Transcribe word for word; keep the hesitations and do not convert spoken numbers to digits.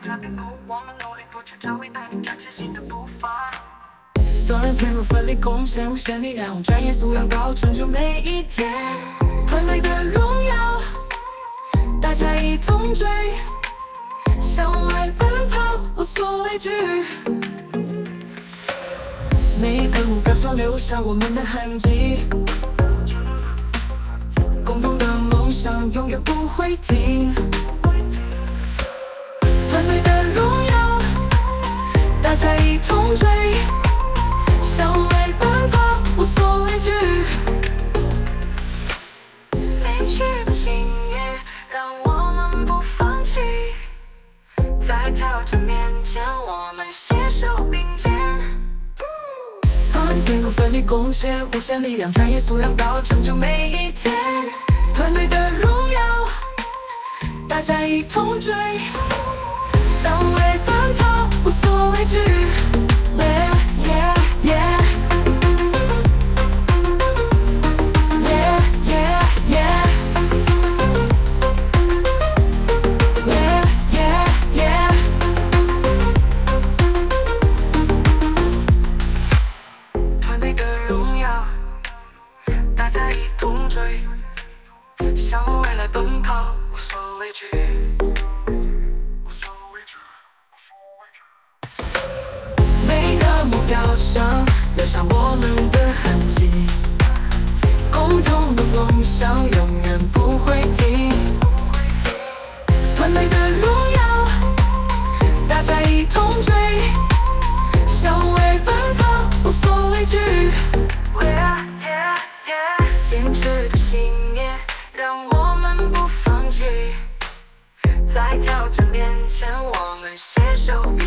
转变后，我们努力不去找未来，展前新的步伐。 多人天赋奋力贡献无限力量，专业素养高，成就每一天。团队的荣耀，大家一同追，向外奔跑，无所畏惧。每一个目标所留下我们的痕迹，共同的梦想永远不会停。团队的荣耀，大家一同追，向外奔跑，无所畏惧。 没趣的信念让我们不放弃，在挑战面前，我们携手并肩。 团结奋力贡献无限力量，专业素养高，成就每一天。团队的荣耀，大家一同追，向外奔跑，无所畏惧。Yeah, yeah, yeah. Yeah, yeah, yeah. Yeah, yeah, yeah. 团队的荣耀，大家一同追，向未来奔跑，无所畏惧。 每个目标上留下我们的痕迹，共同的梦想永远不会停。团队的荣耀，大家一同追，向外奔跑，无所畏惧。 Yeah, yeah, yeah. 坚持的信念让我们不放弃，在挑战面前，我们携手。